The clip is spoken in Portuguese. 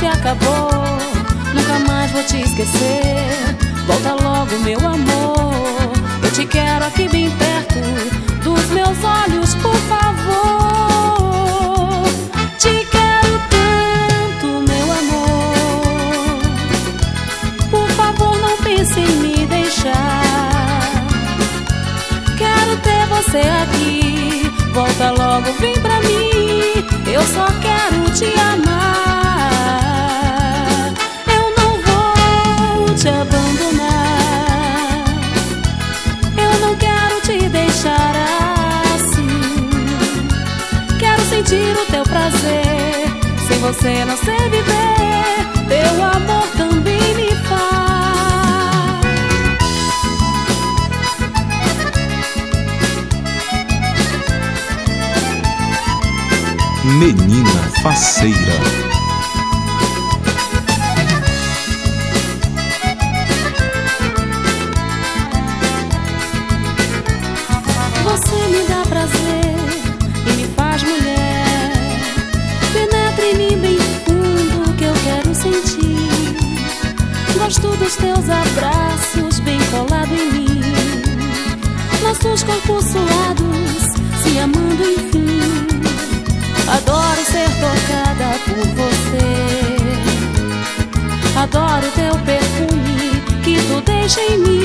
se acabou, nunca mais vou te esquecer. Volta logo, meu amor, eu te quero aqui bem perto dos meus olhos, por favor. Te quero tanto, meu amor, por favor não pense em me deixar. Quero ter você aqui, volta logo, vem pra mim, eu só quero te amar. Eu não vou te abandonar, eu não quero te deixar assim. Quero sentir o teu prazer, sem você não sei viver, teu amor também me faz. Menina Faceira. Você me dá prazer e me faz mulher. Penetra em mim bem fundo que eu quero sentir. Gosto dos teus abraços bem colado em mim. Nossos corpos suados se amando enfim. Adoro ser tocada por você. Adoro teu perfume que tu deixa em mim.